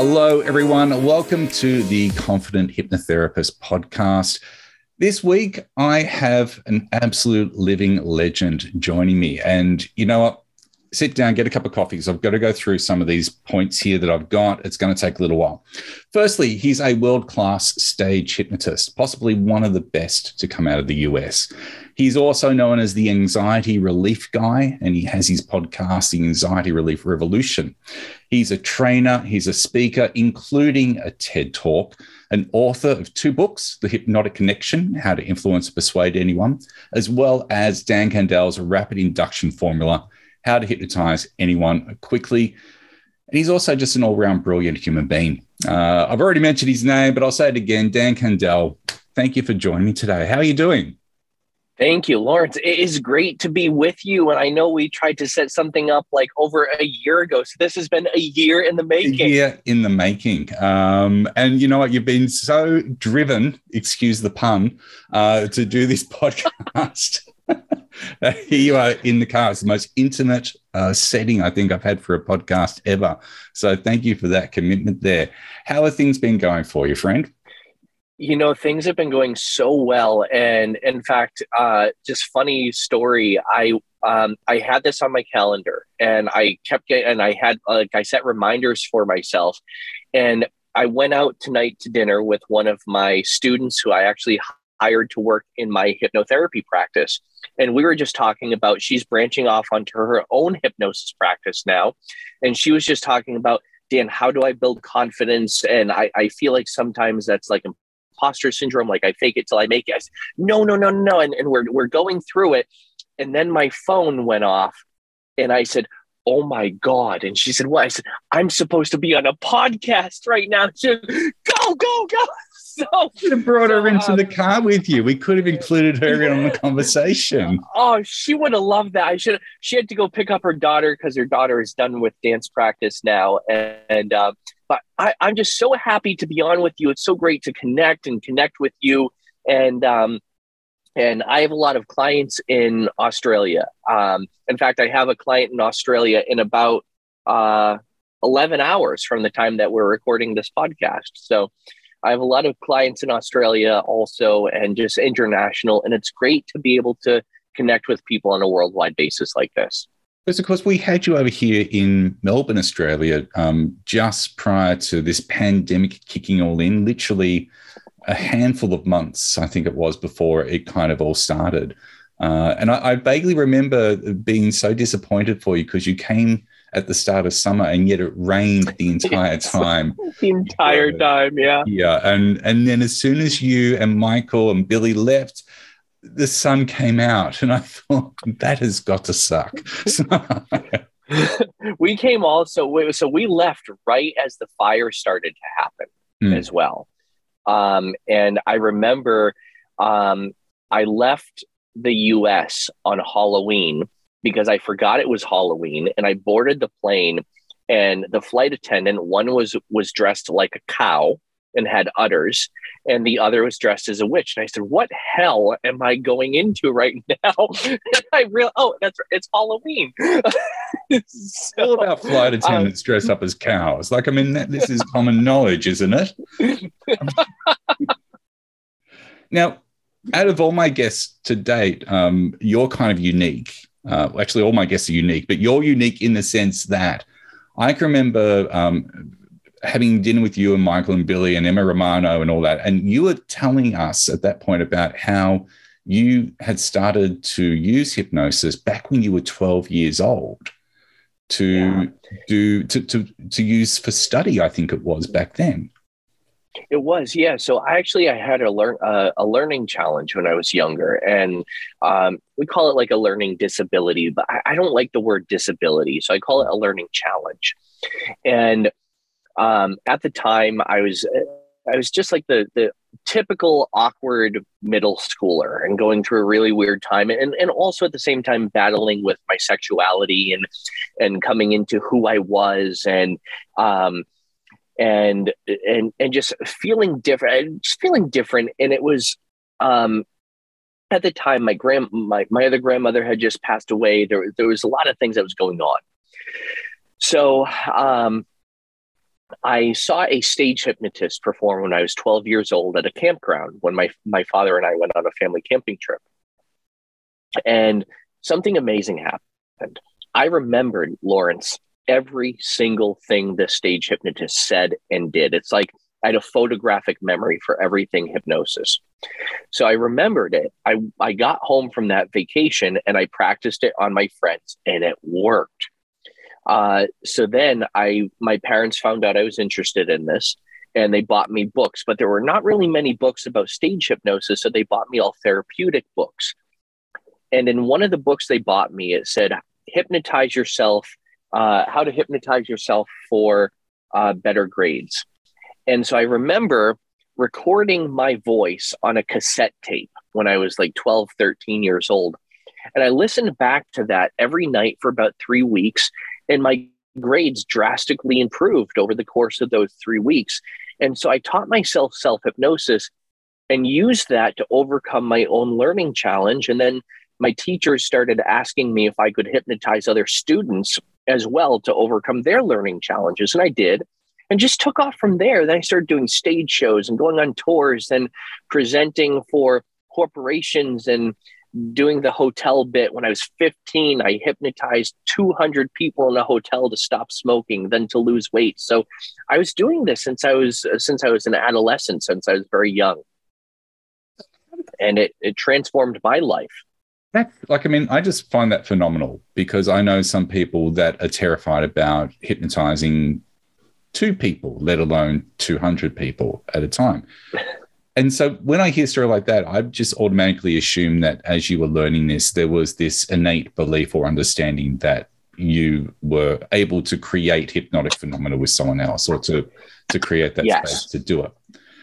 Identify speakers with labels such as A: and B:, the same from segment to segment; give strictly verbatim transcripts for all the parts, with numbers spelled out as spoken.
A: Hello, everyone. Welcome to the Confident Hypnotherapist podcast. This week, I have an absolute living legend joining me. And you know what? Sit down, get a cup of coffee, because I've got to go through some of these points here that I've got. It's going to take a little while. Firstly, he's a world-class stage hypnotist, possibly one of the best to come out of the U S. He's also known as the Anxiety Relief Guy, and he has his podcast, The Anxiety Relief Revolution. He's a trainer, he's a speaker, including a TED Talk, an author of two books, The Hypnotic Connection, How to Influence and Persuade Anyone, as well as Dan Candel's Rapid Induction Formula, How to Hypnotize Anyone Quickly. And he's also just an all-round brilliant human being. Uh, I've already mentioned his name, but I'll say it again. Dan Candel, thank you for joining me today. How are you doing?
B: Thank you, Lawrence. It is great to be with you. And I know we tried to set something up like over a year ago. So this has been a year in the making.
A: A year in the making. Um, and you know what? You've been so driven, excuse the pun, uh, to do this podcast. Here you are in the car. It's the most intimate uh, setting I think I've had for a podcast ever. So thank you for that commitment there. How have things been going for you, friend?
B: You know, things have been going so well. And in fact, uh, just funny story. I um, I had this on my calendar and I kept getting, and I had, like, I set reminders for myself. And I went out tonight to dinner with one of my students who I actually hired to work in my hypnotherapy practice. And we were just talking about, she's branching off onto her own hypnosis practice now. And she was just talking about, Dan, how do I build confidence? And I, I feel like sometimes that's like imposter syndrome, like I fake it till I make it. I said, no, no, no, no. And, and we're, we're going through it. And then my phone went off and I said, oh my God. And she said, what? I said, I'm supposed to be on a podcast right now. She said, go, go, go. So
A: you should have brought
B: so,
A: her into
B: um,
A: the car with you. We could have included her in on the conversation.
B: Oh, she would have loved that. I should. She had to go pick up her daughter because her daughter is done with dance practice now. And, and uh, but I, I'm just so happy to be on with you. It's so great to connect and connect with you. And um, and I have a lot of clients in Australia. Um, in fact, I have a client in Australia in about uh, eleven hours from the time that we're recording this podcast. So I have a lot of clients in Australia also, and just international. And it's great to be able to connect with people on a worldwide basis like this.
A: Because, of course, we had you over here in Melbourne, Australia, um, just prior to this pandemic kicking all in, literally a handful of months, I think it was, before it kind of all started. Uh, and I, I vaguely remember being so disappointed for you because you came at the start of summer and yet it rained the entire time.
B: the entire
A: yeah.
B: time, yeah.
A: Yeah, and, and then as soon as you and Michael and Billy left, the sun came out and I thought, that has got to suck.
B: We came also, so we left right as the fire started to happen mm. as well. Um, and I remember um, I left the U S on Halloween because I forgot it was Halloween, and I boarded the plane, and the flight attendant, one was was dressed like a cow and had udders, and the other was dressed as a witch. And I said, what hell am I going into right now? And I realized, oh, that's it's Halloween.
A: So, all about flight attendants um, dressed up as cows. Like, I mean, that, this is common knowledge, isn't it? Now, out of all my guests to date, um, you're kind of unique. Uh, actually, all my guests are unique, but you're unique in the sense that I can remember um, having dinner with you and Michael and Billy and Emma Romano and all that, and you were telling us at that point about how you had started to use hypnosis back when you were twelve years old to yeah. do to, to to use for study. I think it was back then.
B: It was, yeah. So I actually, I had a learn uh, a learning challenge when I was younger, and um, we call it like a learning disability, but I, I don't like the word disability, so I call it a learning challenge. And um, at the time, I was I was just like the the typical awkward middle schooler, and going through a really weird time, and and also at the same time battling with my sexuality and and coming into who I was, and um. and and and just feeling different, just feeling different. And it was um, at the time my grand my my other grandmother had just passed away. There there was a lot of things that was going on. So um, I saw a stage hypnotist perform when I was twelve years old at a campground when my, my father and I went on a family camping trip. And something amazing happened. I remembered, Lawrence, every single thing this stage hypnotist said and did. It's like I had a photographic memory for everything hypnosis. So I remembered it. I, I got home from that vacation and I practiced it on my friends, and it worked. Uh, so then I, my parents found out I was interested in this, and they bought me books, but there were not really many books about stage hypnosis. So they bought me all therapeutic books. And in one of the books they bought me, it said, hypnotize yourself, uh, how to hypnotize yourself for uh, better grades. And so I remember recording my voice on a cassette tape when I was like twelve, thirteen years old. And I listened back to that every night for about three weeks. And my grades drastically improved over the course of those three weeks. And so I taught myself self-hypnosis and used that to overcome my own learning challenge. And then my teachers started asking me if I could hypnotize other students as well to overcome their learning challenges. And I did, and just took off from there. Then I started doing stage shows and going on tours and presenting for corporations and doing the hotel bit. When I was fifteen, I hypnotized two hundred people in a hotel to stop smoking, then to lose weight. So I was doing this since I was since I was an adolescent, since I was very young. And it, it transformed my life.
A: That, like, I mean, I just find that phenomenal, because I know some people that are terrified about hypnotizing two people, let alone two hundred people at a time. And so when I hear a story like that, I just automatically assume that as you were learning this, there was this innate belief or understanding that you were able to create hypnotic phenomena with someone else, or to, to create that
B: yes.
A: space to do it.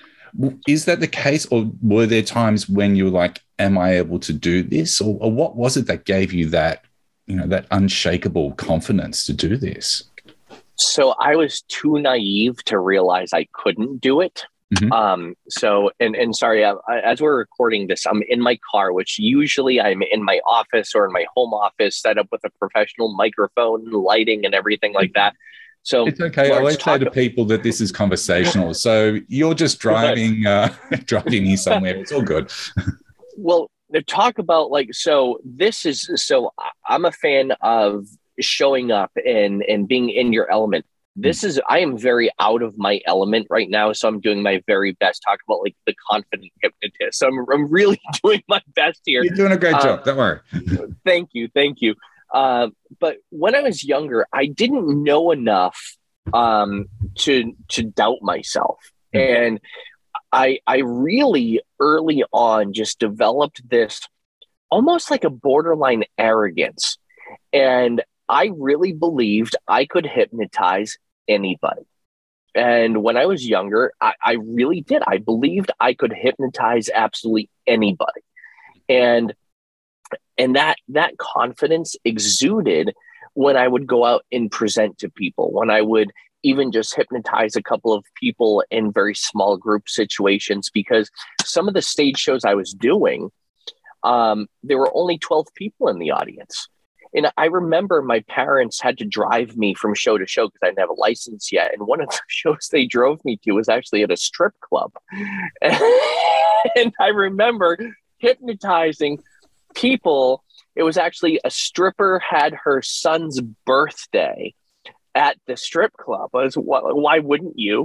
A: Is that the case, or were there times when you were like, am I able to do this? Or, or what was it that gave you that, you know, that unshakable confidence to do this?
B: So I was too naive to realize I couldn't do it. Mm-hmm. Um, so, and, and sorry, I, I, as we're recording this, I'm in my car, which usually I'm in my office or in my home office, set up with a professional microphone, lighting, and everything like that. So
A: it's okay. I always say to people that this is conversational. So you're just driving, uh, driving here somewhere. It's all good.
B: Well, talk about like, so this is, so I'm a fan of showing up and, and being in your element. This is, I am very out of my element right now. So I'm doing my very best. Talk about like the confident hypnotist. So I'm, I'm really doing my best here.
A: You're doing a great
B: uh,
A: job. Don't worry.
B: Thank you. Thank you. Uh, but when I was younger, I didn't know enough um, to to doubt myself, and I I really early on just developed this almost like a borderline arrogance, and I really believed I could hypnotize anybody. And when I was younger, I, I really did. I believed I could hypnotize absolutely anybody, and. And that that confidence exuded when I would go out and present to people, when I would even just hypnotize a couple of people in very small group situations, because some of the stage shows I was doing, um, there were only twelve people in the audience. And I remember my parents had to drive me from show to show because I didn't have a license yet. And one of the shows they drove me to was actually at a strip club. And I remember hypnotizing people. It was actually a stripper had her son's birthday at the strip club. I was, why wouldn't you?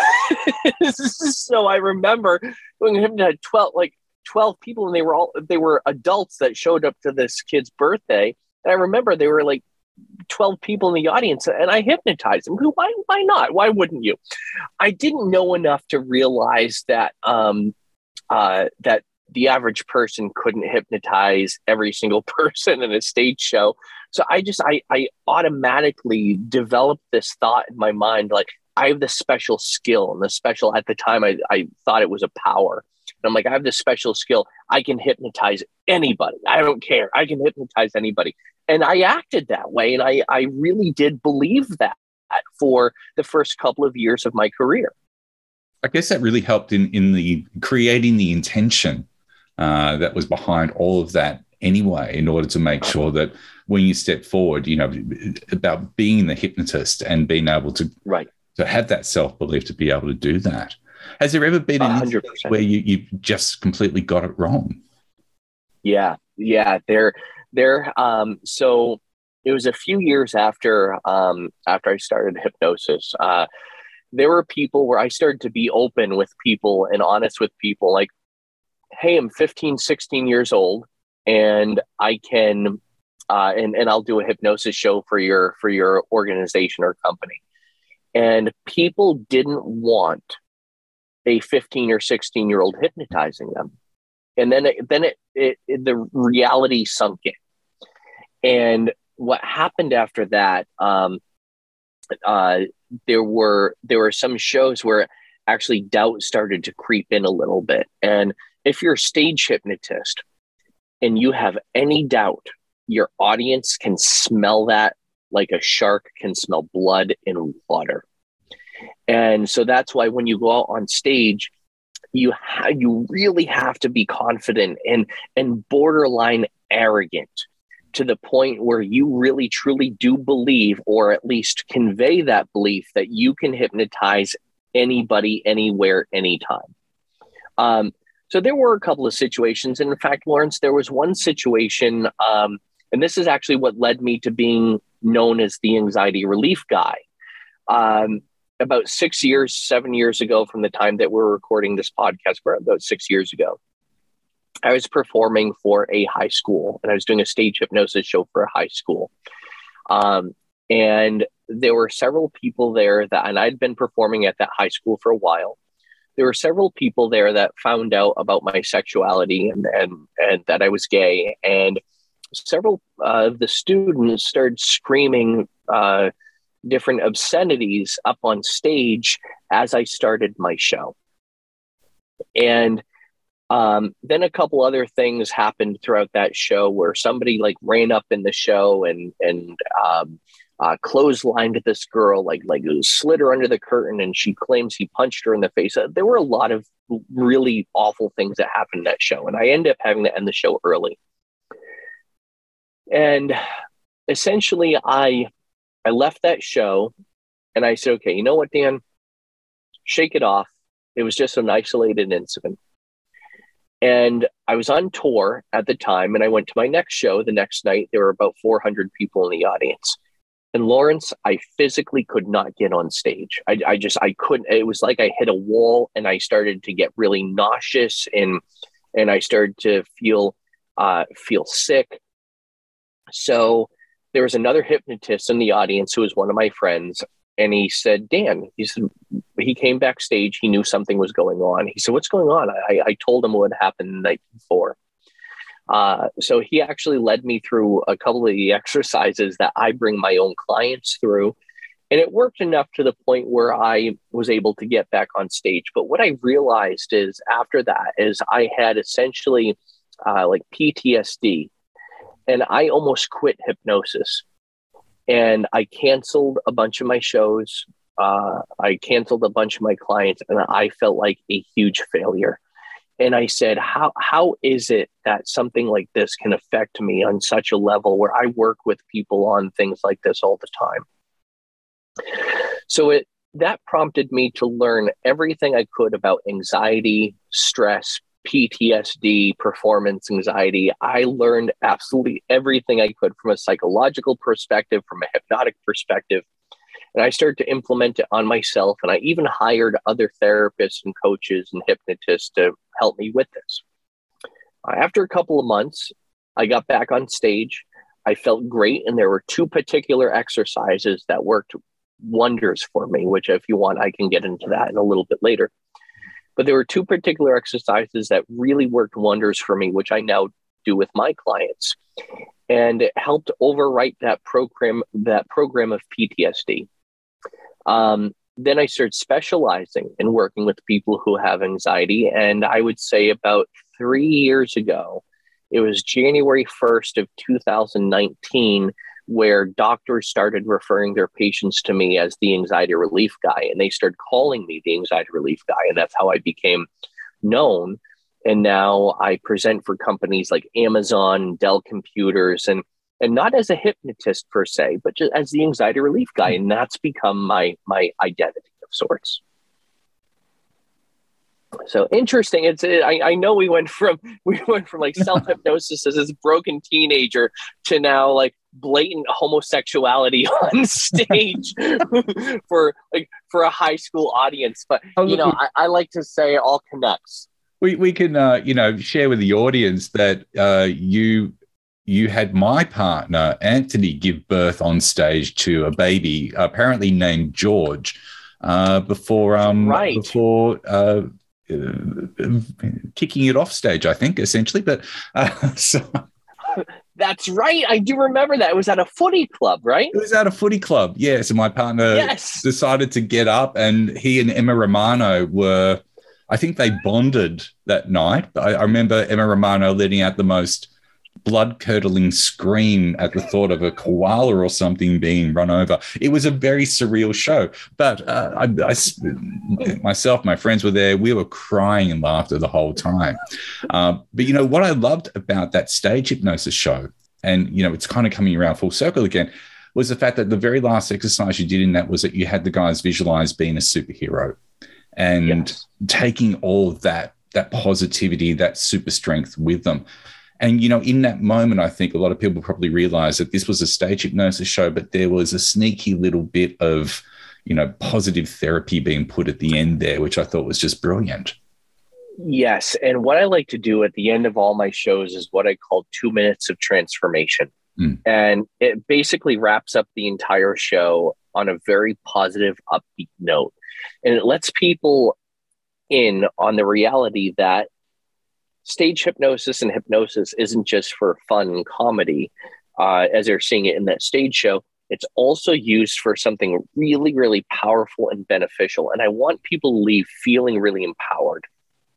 B: So I remember going to twelve, like twelve people, and they were all, they were adults that showed up to this kid's birthday. And I remember they were like twelve people in the audience, and I hypnotized them. Why, why not? Why wouldn't you? I didn't know enough to realize that, um, uh, that, the average person couldn't hypnotize every single person in a stage show. So I just, I, I automatically developed this thought in my mind, like I have this special skill, and the special at the time, I, I thought it was a power. And I'm like, I have this special skill. I can hypnotize anybody. I don't care. I can hypnotize anybody. And I acted that way. And I, I really did believe that for the first couple of years of my career.
A: I guess that really helped in, in the creating the intention Uh, that was behind all of that anyway, in order to make sure that when you step forward, you know, about being the hypnotist and being able to
B: right.
A: to have that self-belief to be able to do that. Has there ever been an instance where you, you just completely got it wrong?
B: Yeah, yeah. There, there. Um, so it was a few years after um, after I started hypnosis. Uh, there were people where I started to be open with people and honest with people. Like, hey, I'm fifteen, sixteen years old, and I can, uh, and and I'll do a hypnosis show for your for your organization or company. And people didn't want a fifteen or sixteen year old hypnotizing them. And then, it, then it, it, it, the reality sunk in. And what happened after that, um, uh, there were, there were some shows where actually doubt started to creep in a little bit. And if you're a stage hypnotist and you have any doubt, your audience can smell that like a shark can smell blood in water. And so that's why when you go out on stage, you ha- you really have to be confident and and borderline arrogant to the point where you really truly do believe, or at least convey that belief, that you can hypnotize anybody, anywhere, anytime. Um, so there were a couple of situations. And in fact, Lawrence, there was one situation, um, and this is actually what led me to being known as the anxiety relief guy. Um, about six years, seven years ago from the time that we're recording this podcast, about six years ago, I was performing for a high school, and I was doing a stage hypnosis show for a high school. Um, and there were several people there that, and I'd been performing at that high school for a while. There were several people there that found out about my sexuality and, and, and that I was gay. And several uh, of the students started screaming, uh, different obscenities up on stage as I started my show. And um, then a couple other things happened throughout that show where somebody like ran up in the show and, and um, uh, clotheslined this girl, like, like it was slid her under the curtain, and she claims he punched her in the face. Uh, there were a lot of really awful things that happened in that show. And I ended up having to end the show early. And essentially I, I left that show and I said, okay, you know what, Dan, shake it off. It was just an isolated incident. And I was on tour at the time, and I went to my next show the next night. There were about four hundred people in the audience. And Lawrence, I physically could not get on stage. I, I just, I couldn't, it was like I hit a wall, and I started to get really nauseous, and, and I started to feel, uh, feel sick. So there was another hypnotist in the audience who was one of my friends. And he said, Dan, he said, he came backstage. He knew something was going on. He said, what's going on? I, I told him what happened the night before. Uh, so he actually led me through a couple of the exercises that I bring my own clients through. And it worked enough to the point where I was able to get back on stage. But what I realized is after that is I had essentially uh, like P T S D. And I almost quit hypnosis, and I canceled a bunch of my shows. Uh, I canceled a bunch of my clients, and I felt like a huge failure. And I said, how, how is it that something like this can affect me on such a level where I work with people on things like this all the time? So it, that prompted me to learn everything I could about anxiety, stress, P T S D, performance anxiety. I learned absolutely everything I could from a psychological perspective, from a hypnotic perspective. And I started to implement it on myself. And I even hired other therapists and coaches and hypnotists to help me with this. After a couple of months, I got back on stage. I felt great. And there were two particular exercises that worked wonders for me, which if you want, I can get into that in a little bit later. But there were two particular exercises that really worked wonders for me, which I now do with my clients. And it helped overwrite that program, that program of P T S D. Um, then I started specializing in working with people who have anxiety. And I would say about three years ago, it was January first of two thousand nineteen, where doctors started referring their patients to me as the anxiety relief guy. And they started calling me the anxiety relief guy. And that's how I became known. And now I present for companies like Amazon, Dell Computers, and and not as a hypnotist per se, but just as the anxiety relief guy. And that's become my my identity of sorts. So interesting. It's I, I know we went from we went from like self hypnosis as this broken teenager to now like blatant homosexuality on stage for like for a high school audience. But
A: oh,
B: you know, I, I like to say it all connects.
A: We we can uh, you know share with the audience that uh, you you had my partner Anthony give birth on stage to a baby apparently named George uh, before um
B: right.
A: before. Uh, Uh, kicking it off stage, I think, essentially. But uh, so
B: that's right. I do remember that. It was at a footy club, right?
A: It was at a footy club. Yeah. So my partner
B: yes.
A: decided to get up, and he and Emma Romano were, I think they bonded that night. I, I remember Emma Romano letting out the most blood-curdling scream at the thought of a koala or something being run over. It was a very surreal show. But uh, I, I, myself, my friends were there. We were crying in laughter the whole time. Uh, but, you know, what I loved about that stage hypnosis show, and, you know, it's kind of coming around full circle again, was the fact that the very last exercise you did in that was that you had the guys visualize being a superhero and yes. taking all of that, that positivity, that super strength with them. And, you know, in that moment, I think a lot of people probably realized that this was a stage hypnosis show, but there was a sneaky little bit of, you know, positive therapy being put at the end there, which I thought was just brilliant.
B: Yes. And what I like to do at the end of all my shows is what I call two minutes of transformation. Mm. And it basically wraps up the entire show on a very positive, upbeat note. And it lets people in on the reality that stage hypnosis and hypnosis isn't just for fun and comedy, uh, as they're seeing it in that stage show. It's also used for something really, really powerful and beneficial. And I want people to leave feeling really empowered.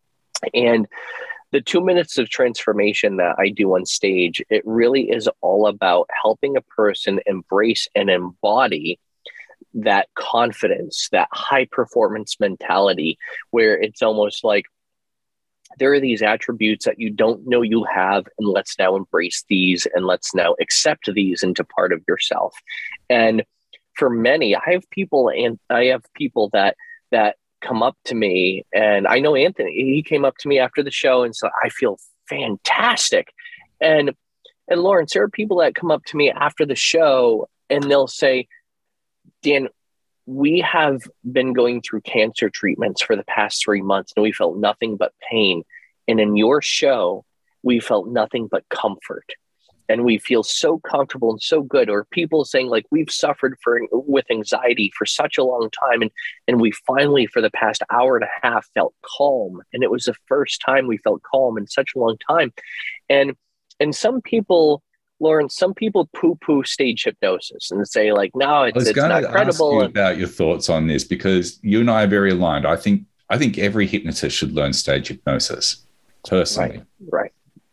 B: And the two minutes of transformation that I do on stage, it really is all about helping a person embrace and embody that confidence, that high performance mentality, where it's almost like, there are these attributes that you don't know you have, and let's now embrace these, and let's now accept these into part of yourself. And for many, I have people, and I have people that that come up to me, and I know Anthony, he came up to me after the show and said, I feel fantastic. And and Lawrence, there are people that come up to me after the show and they'll say, Dan, we have been going through cancer treatments for the past three months and we felt nothing but pain. And in your show, we felt nothing but comfort. And we feel so comfortable and so good. Or people saying like, we've suffered for with anxiety for such a long time. And, and we finally, for the past hour and a half, felt calm. And it was the first time we felt calm in such a long time. And, and some people, Lawrence, some people poo-poo stage hypnosis and say like, no, it's, it's not credible.
A: I was going to ask you about your thoughts on this, because you and I are very aligned. I think I think every hypnotist should learn stage hypnosis, personally.
B: Right. right.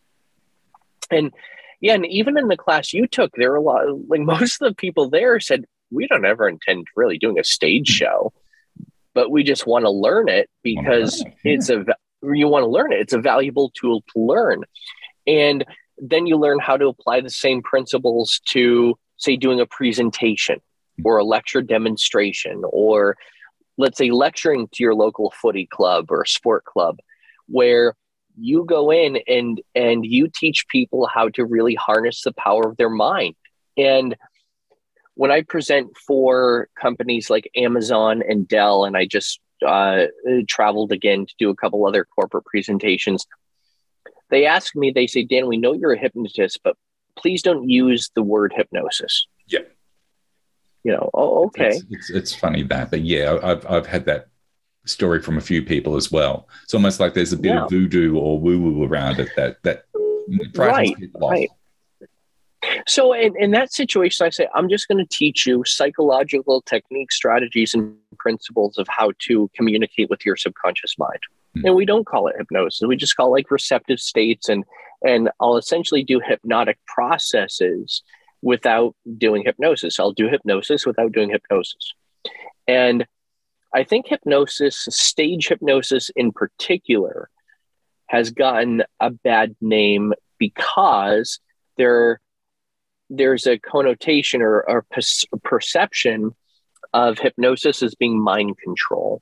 B: And yeah, and even in the class you took, there were a lot, like most of the people there said, we don't ever intend really doing a stage show, but we just want to learn it because it, yeah. it's a, you want to learn it. It's a valuable tool to learn. And then you learn how to apply the same principles to, say, doing a presentation or a lecture demonstration, or let's say lecturing to your local footy club or sport club, where you go in and, and you teach people how to really harness the power of their mind. And when I present for companies like Amazon and Dell, and I just uh, traveled again to do a couple other corporate presentations, they ask me, they say, Dan, we know you're a hypnotist, but please don't use the word hypnosis.
A: Yeah.
B: You know, oh, okay.
A: It's, it's, it's funny that, but yeah, I've, I've had that story from a few people as well. It's almost like there's a bit yeah. of voodoo or woo-woo around it that, that
B: right, right. So in, in that situation, I say, I'm just going to teach you psychological techniques, strategies, and principles of how to communicate with your subconscious mind. And we don't call it hypnosis. We just call it like receptive states. And, and I'll essentially do hypnotic processes without doing hypnosis. I'll do hypnosis without doing hypnosis. And I think hypnosis, stage hypnosis in particular, has gotten a bad name because there there's a connotation or, or per- perception of hypnosis as being mind control.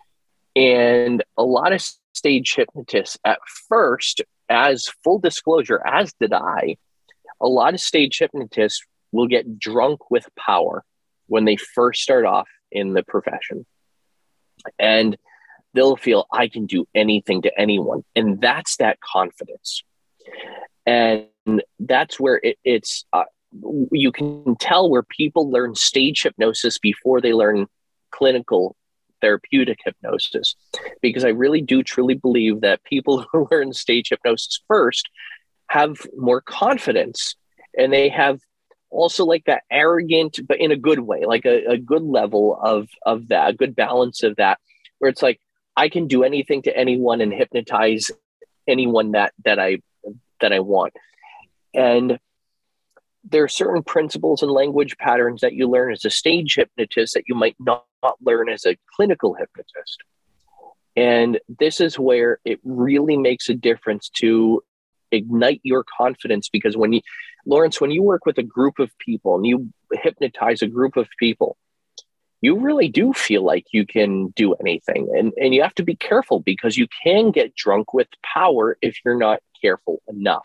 B: And a lot of stage hypnotists at first, as full disclosure, as did I, a lot of stage hypnotists will get drunk with power when they first start off in the profession. And they'll feel, I can do anything to anyone. And that's that confidence. And that's where it, it's, uh, you can tell where people learn stage hypnosis before they learn clinical therapeutic hypnosis. Because I really do truly believe that people who learn stage hypnosis first have more confidence, and they have also like that arrogant, but in a good way, like a, a good level of, of that, a good balance of that, where it's like, I can do anything to anyone and hypnotize anyone that, that I, that I want. And there are certain principles and language patterns that you learn as a stage hypnotist that you might not, not learn as a clinical hypnotist. And this is where it really makes a difference to ignite your confidence, because when you, Lawrence, when you work with a group of people and you hypnotize a group of people, you really do feel like you can do anything. And, and you have to be careful, because you can get drunk with power if you're not careful enough.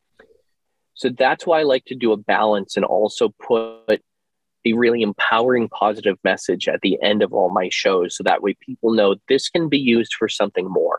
B: So that's why I like to do a balance and also put a really empowering, positive message at the end of all my shows. So that way people know this can be used for something more.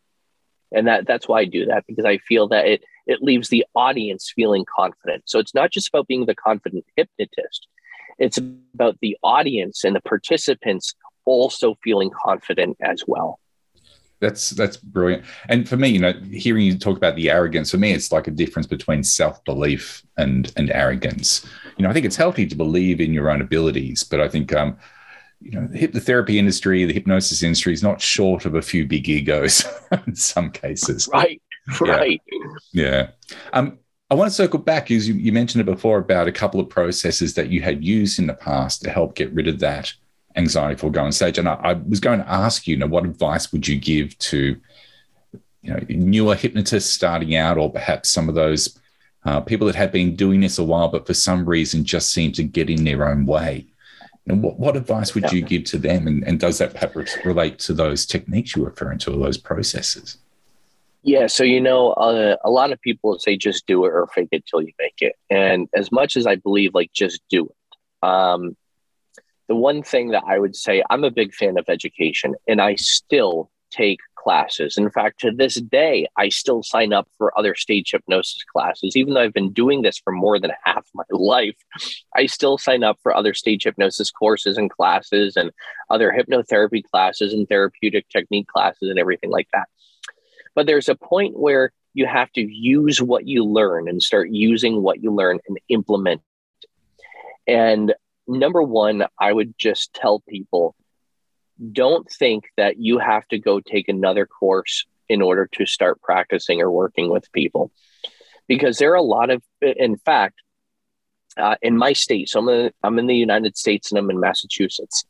B: And that that's why I do that, because I feel that it it leaves the audience feeling confident. So it's not just about being the confident hypnotist. It's about the audience and the participants also feeling confident as well.
A: That's that's brilliant. And for me, you know, hearing you talk about the arrogance, for me, it's like a difference between self-belief and and arrogance. You know, I think it's healthy to believe in your own abilities, but I think um, you know, the hypnotherapy industry, the hypnosis industry is not short of a few big egos in some cases.
B: Right, right.
A: Yeah. yeah. Um, I want to circle back, because you, you mentioned it before about a couple of processes that you had used in the past to help get rid of that anxiety before going on stage. And I, I was going to ask you, you know, what advice would you give to, you know, newer hypnotists starting out, or perhaps some of those uh, people that have been doing this a while, but for some reason just seem to get in their own way? And what, what advice would yeah. you give to them? And, and does that perhaps relate to those techniques you're referring to, or those processes?
B: Yeah. So, you know, uh, a lot of people say just do it or fake it till you make it. And as much as I believe, like, just do it. Um, the one thing that I would say, I'm a big fan of education, and I still take classes. In fact, to this day, I still sign up for other stage hypnosis classes. Even though I've been doing this for more than half my life, I still sign up for other stage hypnosis courses and classes, and other hypnotherapy classes and therapeutic technique classes and everything like that. But there's a point where you have to use what you learn and start using what you learn and implement it. And number one, I would just tell people, don't think that you have to go take another course in order to start practicing or working with people. Because there are a lot of, in fact, uh, in my state, so I'm in, I'm in the United States and I'm in Massachusetts,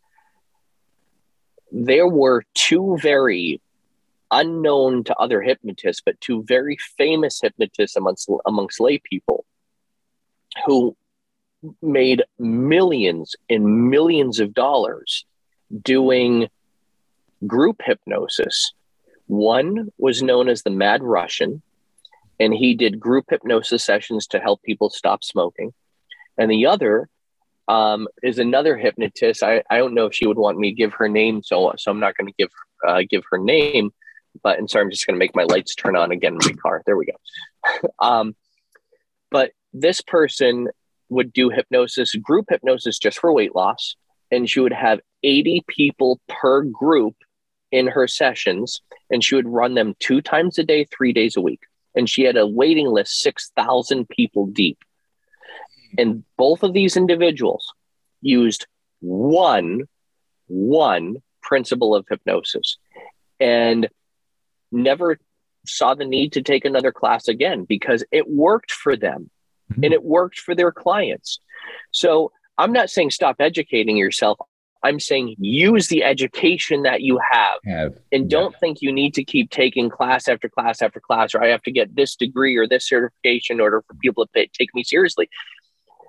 B: there were two very unknown to other hypnotists, but two very famous hypnotists amongst, amongst lay people who made millions and millions of dollars doing group hypnosis. One was known as the Mad Russian, and he did group hypnosis sessions to help people stop smoking. And the other um, is another hypnotist. I, I don't know if she would want me to give her name, so so I'm not going to give uh, give her name. But and sorry, I'm just going to make my lights turn on again in my car. There we go. um, but this person would do hypnosis, group hypnosis, just for weight loss. And she would have eighty people per group in her sessions. And she would run them two times a day, three days a week. And she had a waiting list, six thousand people deep. And both of these individuals used one, one principle of hypnosis, and never saw the need to take another class again, because it worked for them. Mm-hmm. And it worked for their clients. So I'm not saying stop educating yourself. I'm saying use the education that you have, have. and don't yeah. think you need to keep taking class after class after class, or I have to get this degree or this certification in order for people to pay, take me seriously.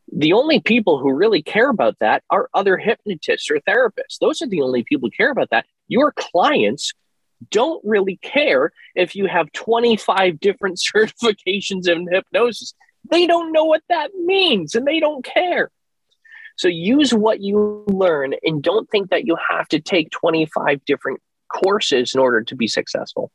B: The only people who really care about that are other hypnotists or therapists. Those are the only people who care about that. Your clients don't really care if you have twenty-five different certifications in hypnosis. They don't know what that means and they don't care. So use what you learn and don't think that you have to take twenty-five different courses in order to be successful.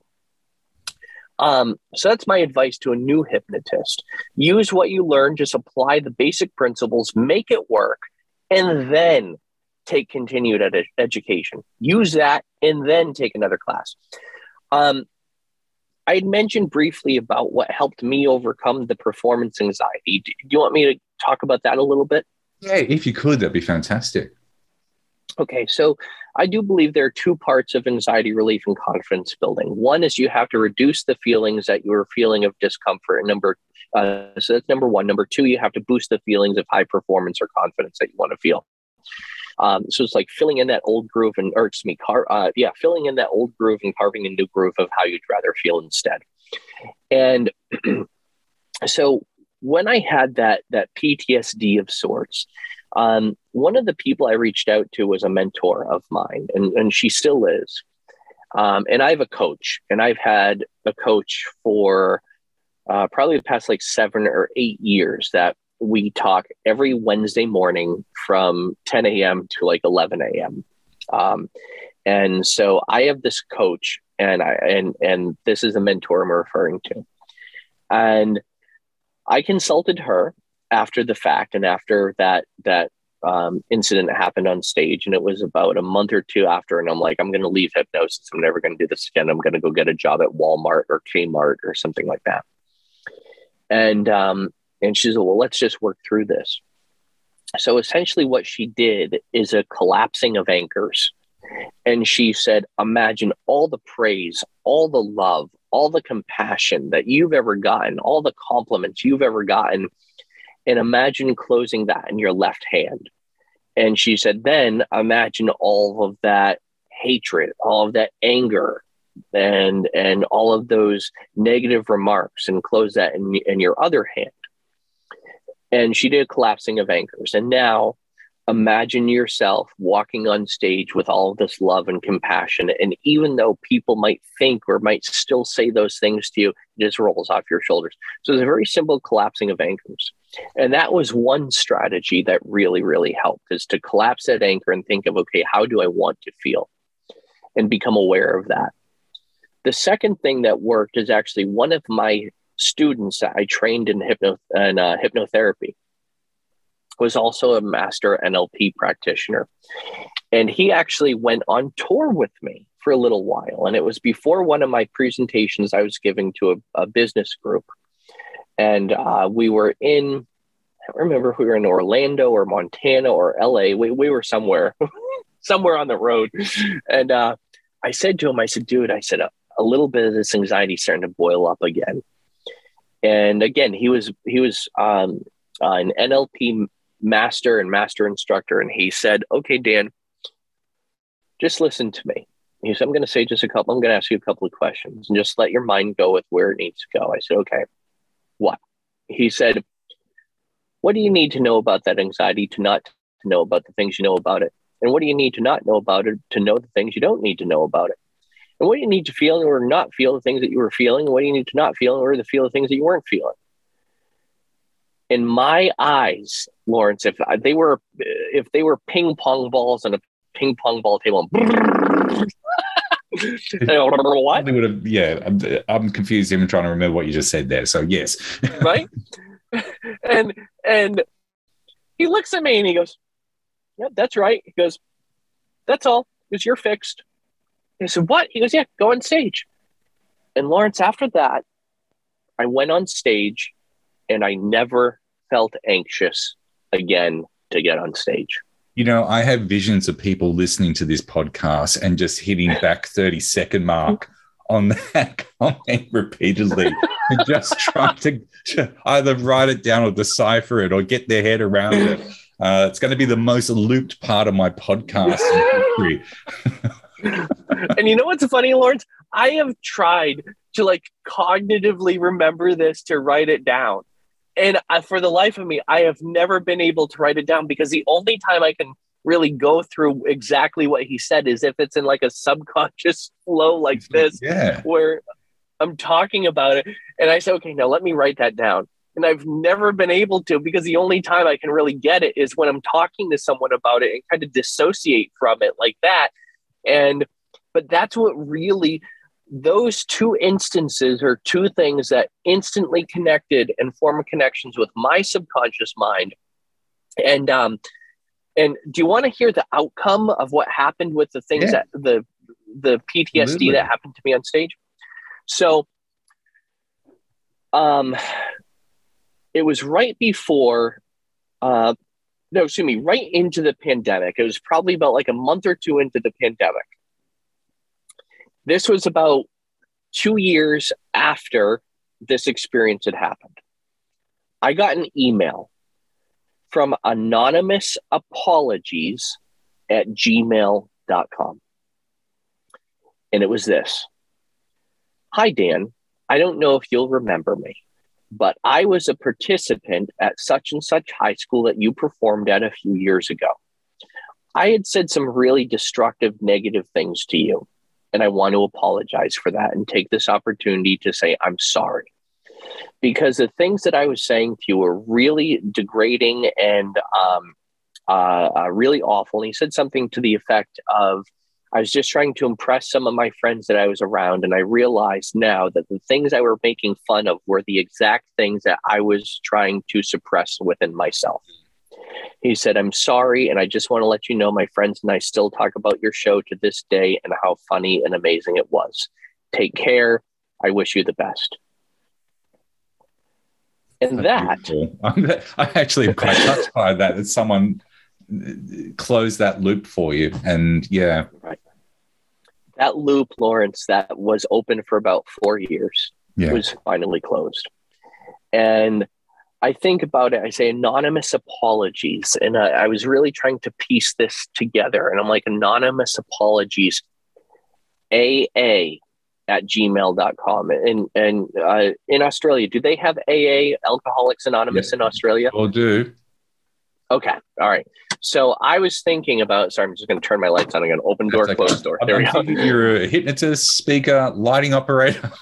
B: Um, so that's my advice to a new hypnotist. Use what you learn, just apply the basic principles, make it work, and then take continued ed- education. Use that and then take another class. Um, I had mentioned briefly about what helped me overcome the performance anxiety. Do you want me to talk about that a little bit?
A: Yeah, if you could, that'd be fantastic.
B: Okay, so I do believe there are two parts of anxiety relief and confidence building. One is you have to reduce the feelings that you're feeling of discomfort. And number, uh, so that's number one. Number two, you have to boost the feelings of high performance or confidence that you want to feel. Um, so it's like filling in that old groove and, or excuse me, car, uh, yeah, filling in that old groove and carving a new groove of how you'd rather feel instead. And so when I had that that P T S D of sorts, um, one of the people I reached out to was a mentor of mine, and, and she still is. Um, and I have a coach, and I've had a coach for uh, probably the past like seven or eight years that we talk every Wednesday morning from ten a.m. to like eleven a.m. Um, and so I have this coach, and I and and this is a mentor I'm referring to, and I consulted her after the fact and after that that um, incident happened on stage, and it was about a month or two after, and I'm like, I'm going to leave hypnosis. I'm never going to do this again. I'm going to go get a job at Walmart or Kmart or something like that. And um, and she said, well, let's just work through this. So essentially what she did is a collapsing of anchors. And she said, imagine all the praise, all the love, all the compassion that you've ever gotten, all the compliments you've ever gotten, and imagine closing that in your left hand. And she said, then imagine all of that hatred, all of that anger, and and all of those negative remarks, and close that in, in your other hand. And she did a collapsing of anchors. And now imagine yourself walking on stage with all of this love and compassion. And even though people might think or might still say those things to you, it just rolls off your shoulders. So it's a very simple collapsing of anchors. And that was one strategy that really, really helped, is to collapse that anchor and think of, okay, how do I want to feel? And become aware of that. The second thing that worked is actually one of my students that I trained in hypno and uh, hypnotherapy was also a master N L P practitioner. And he actually went on tour with me for a little while. And it was before one of my presentations I was giving to a, a business group. And uh, we were in, I don't remember if we were in Orlando or Montana or L A. We, we were somewhere, somewhere on the road. And uh, I said to him, I said, dude, I said, a, a little bit of this anxiety is starting to boil up again. And again, he was he was um, uh, an N L P master and master instructor. And he said, okay, Dan, just listen to me. He said, I'm going to say just a couple, I'm going to ask you a couple of questions and just let your mind go with where it needs to go. I said, okay, what? He said, what do you need to know about that anxiety to not to know about the things you know about it? And what do you need to not know about it to know the things you don't need to know about it? And what do you need to feel or not feel the things that you were feeling? And what do you need to not feel in order to feel the things that you weren't feeling? In my eyes, Lawrence, if they were if they were ping pong balls on a ping pong ball table, what?
A: Would have, yeah, I'm, I'm confused even trying to remember what you just said there. So yes,
B: right. And and he looks at me and he goes, "Yep, yeah, that's right." He goes, "That's all. Because you're fixed." I said, what? He goes, yeah, go on stage. And Lawrence, after that, I went on stage and I never felt anxious again to get on stage.
A: You know, I have visions of people listening to this podcast and just hitting back thirty second mark on that comment repeatedly and just trying to either write it down or decipher it or get their head around it. Uh, it's going to be the most looped part of my podcast in history.
B: And you know what's funny, Lawrence? I have tried to like cognitively remember this to write it down. and I, for the life of me, I have never been able to write it down, because the only time I can really go through exactly what he said is if it's in like a subconscious flow like this,
A: yeah,
B: where I'm talking about it and I say, okay, now let me write that down. And I've never been able to, because the only time I can really get it is when I'm talking to someone about it and kind of dissociate from it like that. And, but that's what really, those two instances are two things that instantly connected and formed connections with my subconscious mind. And, um, and do you want to hear the outcome of what happened with the things
A: yeah,
B: that the, the P T S D
A: absolutely.
B: that happened to me on stage? So, um, it was right before, uh, no, excuse me, right into the pandemic. It was probably about like a month or two into the pandemic. This was about two years after this experience had happened. I got an email from anonymous apologies at gmail dot com. And it was this. Hi, Dan. I don't know if you'll remember me, but I was a participant at such and such high school that you performed at a few years ago. I had said some really destructive, negative things to you, and I want to apologize for that and take this opportunity to say I'm sorry. Because the things that I was saying to you were really degrading and um, uh, uh, really awful. And he said something to the effect of, I was just trying to impress some of my friends that I was around. And I realized now that the things I were making fun of were the exact things that I was trying to suppress within myself. He said, I'm sorry. And I just want to let you know my friends and I still talk about your show to this day and how funny and amazing it was. Take care. I wish you the best. And
A: That's
B: that,
A: I'm, I actually am quite touched by that, that someone closed that loop for you. And yeah.
B: Right. That loop, Lawrence, that was open for about four years,
A: yeah.
B: was finally closed. And I think about it, I say anonymous apologies. And I, I was really trying to piece this together. And I'm like, anonymous apologies, A A at gmail dot com. And, and uh, in Australia, do they have A A, Alcoholics Anonymous,
A: Yep.
B: in Australia?
A: Will do.
B: Okay. All right. So I was thinking about, sorry, I'm just going to turn my lights on. I'm going to open door,
A: okay.
B: close door.
A: I'm,
B: there
A: I'm
B: we
A: thinking
B: go.
A: You're a hypnotist, speaker, lighting operator.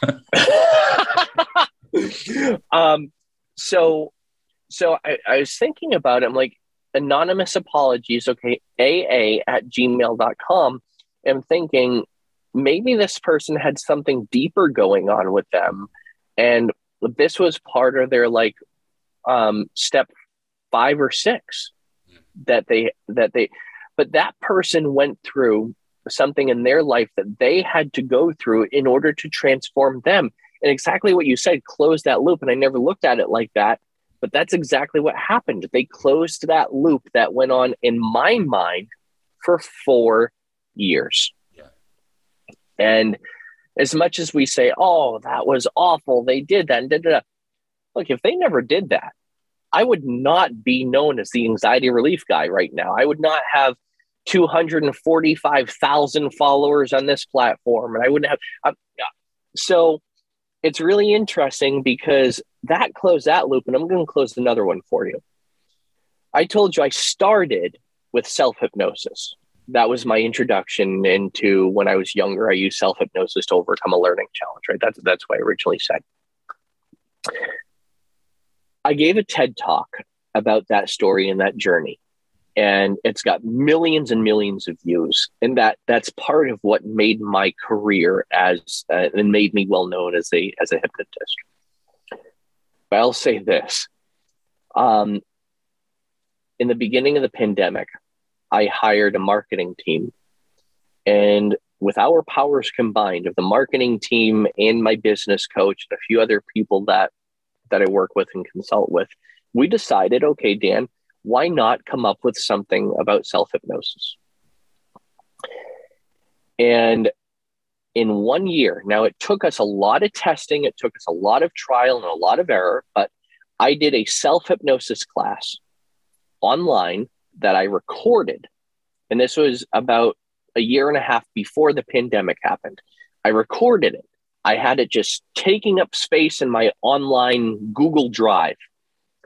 B: um, so, so I, I was thinking about it. I'm like, anonymous apologies. Okay. A A at gmail dot com. I'm thinking maybe this person had something deeper going on with them. And this was part of their like, um, step five or six that they, that they, but that person went through something in their life that they had to go through in order to transform them. And exactly what you said, close that loop. And I never looked at it like that, but that's exactly what happened. They closed that loop that went on in my mind for four years.
A: Yeah.
B: And as much as we say, oh, that was awful, they did that, and da, da, da. Look, if they never did that, I would not be known as the anxiety relief guy right now. I would not have two hundred forty-five thousand followers on this platform. And I wouldn't have, uh, so it's really interesting because that closed that loop, and I'm going to close another one for you. I told you I started with self-hypnosis. That was my introduction into when I was younger. I used self-hypnosis to overcome a learning challenge, right? That's, that's what I originally said. I gave a TED talk about that story and that journey, and it's got millions and millions of views. And that that's part of what made my career as uh, and made me well known as a as a hypnotist. But I'll say this: um, in the beginning of the pandemic, I hired a marketing team, and with our powers combined of the marketing team and my business coach and a few other people that that I work with and consult with, we decided, okay, Dan, why not come up with something about self-hypnosis? And in one year, now it took us a lot of testing, it took us a lot of trial and a lot of error, but I did a self-hypnosis class online that I recorded. And this was about a year and a half before the pandemic happened. I recorded it. I had it just taking up space in my online Google Drive.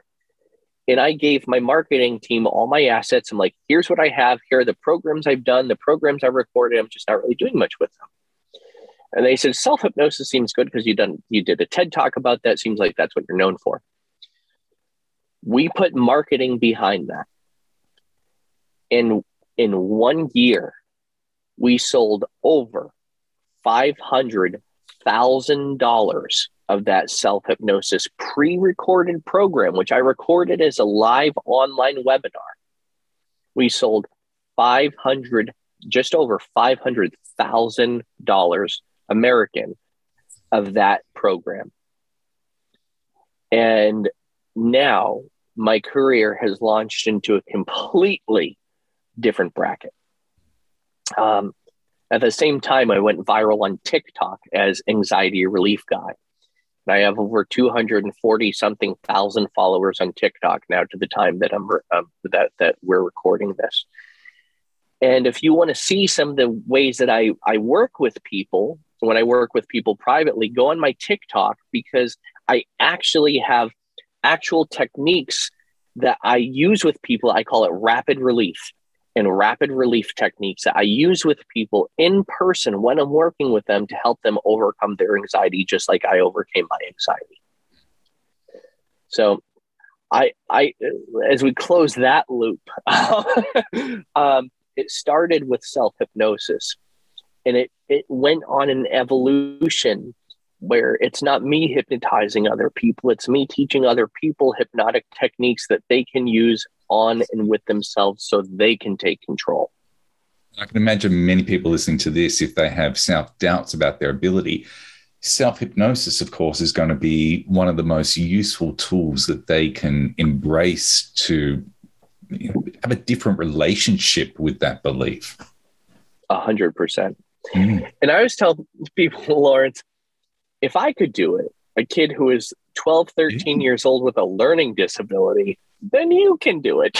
B: And I gave my marketing team all my assets. I'm like, here's what I have. Here are the programs I've done, the programs I've recorded. I'm just not really doing much with them. And they said, self-hypnosis seems good because you done you did a TED Talk about that. Seems like that's what you're known for. We put marketing behind that. In, in one year, we sold over five hundred thousand dollars of that self-hypnosis pre-recorded program, which I recorded as a live online webinar. We sold five hundred, just over five hundred thousand dollars American of that program. And now my career has launched into a completely different bracket. Um, at the same time, I went viral on TikTok as anxiety relief guy. I have over two hundred forty something thousand followers on TikTok now to the time that I'm um, that that we're recording this. And if you want to see some of the ways that I, I work with people, when I work with people privately, go on my TikTok, because I actually have actual techniques that I use with people. I call it rapid relief. And rapid relief techniques that I use with people in person when I'm working with them to help them overcome their anxiety, just like I overcame my anxiety. So I, I, as we close that loop, um, it started with self-hypnosis, and it, it went on an evolution where it's not me hypnotizing other people. It's me teaching other people hypnotic techniques that they can use on and with themselves so they can take control.
A: I can imagine many people listening to this, if they have self-doubts about their ability, self-hypnosis, of course, is going to be one of the most useful tools that they can embrace to, you know, have a different relationship with that belief.
B: A hundred percent.
A: Mm.
B: And I always tell people, Lawrence, if I could do it, a kid who is twelve, thirteen mm. years old with a learning disability, then you can do it.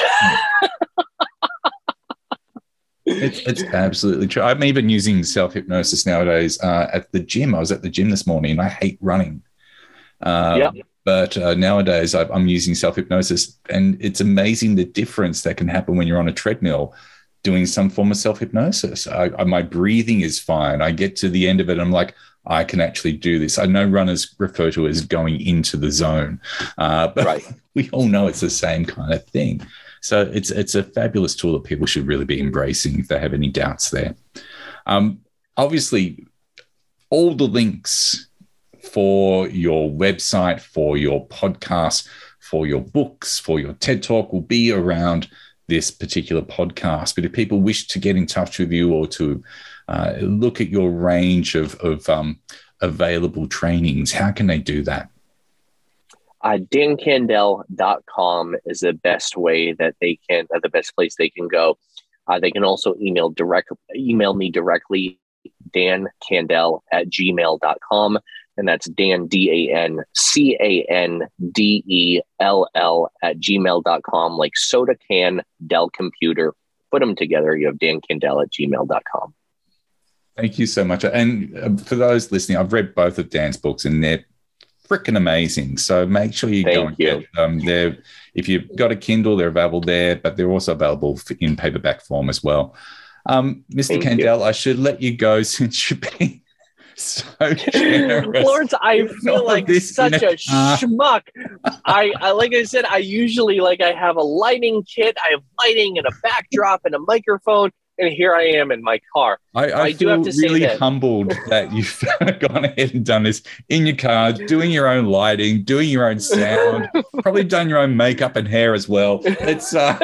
A: it's, it's absolutely true. I'm even using self-hypnosis nowadays uh, at the gym. I was at the gym this morning, and I hate running. Uh,
B: yep.
A: But uh, nowadays I, I'm using self-hypnosis, and it's amazing the difference that can happen when you're on a treadmill doing some form of self-hypnosis. I, I, my breathing is fine. I get to the end of it, and I'm like, I can actually do this. I know runners refer to it as going into the zone, uh, but right. we all know it's the same kind of thing. So it's it's a fabulous tool that people should really be embracing if they have any doubts there. Um, obviously, all the links for your website, for your podcast, for your books, for your TED Talk will be around this particular podcast. But if people wish to get in touch with you or to uh, look at your range of, of um, available trainings, how can they do that?
B: Uh, dan candel dot com is the best way that they can, uh, the best place they can go. Uh, they can also email direct, email me directly, dan candel at gmail dot com. And that's Dan, D A N C A N D E L L at gmail dot com, like soda can, Dell computer. Put them together. You have Dan Candel at gmail dot com.
A: Thank you so much. And for those listening, I've read both of Dan's books, and they're freaking amazing. So make sure you
B: Thank
A: go and
B: you.
A: get them. They're, if you've got a Kindle, they're available there, but they're also available in paperback form as well. Um, Mister
B: Thank
A: Candel,
B: you.
A: I should let you go since you've been so generous.
B: Lawrence, I feel like such a, a schmuck. I, I like I said, I usually like I have a lighting kit, I have lighting and a backdrop and a microphone, and here I am in my car.
A: I, I, I do have to really say that. humbled that you've gone ahead and done this in your car, doing your own lighting, doing your own sound, probably done your own makeup and hair as well. It's uh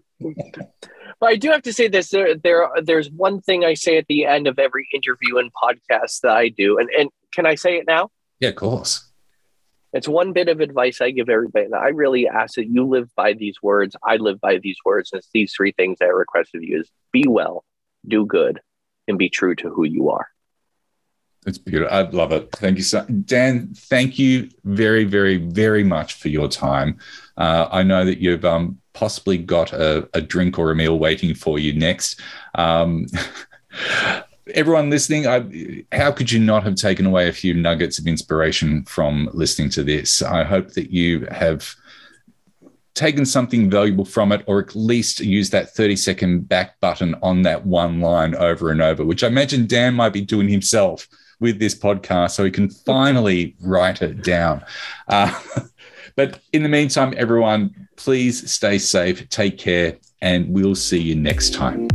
B: But I do have to say this, there, there, there's one thing I say at the end of every interview and podcast that I do. And, and can I say it now?
A: Yeah, of course.
B: It's one bit of advice I give everybody. And I really ask that you live by these words. I live by these words. And it's these three things I request of you is be well, do good, and be true to who you are.
A: It's beautiful. I love it. Thank you, so Dan. Thank you very, very, very much for your time. Uh, I know that you've um, possibly got a, a drink or a meal waiting for you next. Um, everyone listening, I, how could you not have taken away a few nuggets of inspiration from listening to this? I hope that you have taken something valuable from it, or at least use that thirty second back button on that one line over and over, which I imagine Dan might be doing himself with this podcast so he can finally write it down. Uh, but in the meantime, everyone, please stay safe, take care, and we'll see you next time.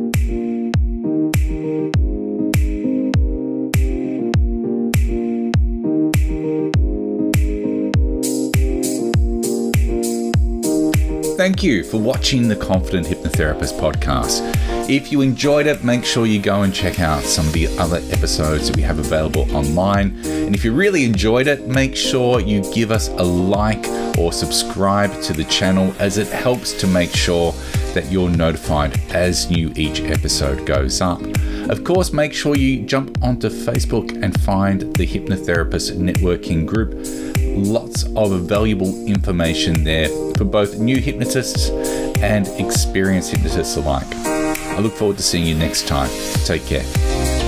A: Thank you for watching the Confident Hypnotherapist podcast. If you enjoyed it, make sure you go and check out some of the other episodes that we have available online. And if you really enjoyed it, make sure you give us a like or subscribe to the channel, as it helps to make sure that you're notified as new each episode goes up. Of course, make sure you jump onto Facebook and find the Hypnotherapist Networking Group. Lots of valuable information there for both new hypnotists and experienced hypnotists alike. I look forward to seeing you next time. Take care.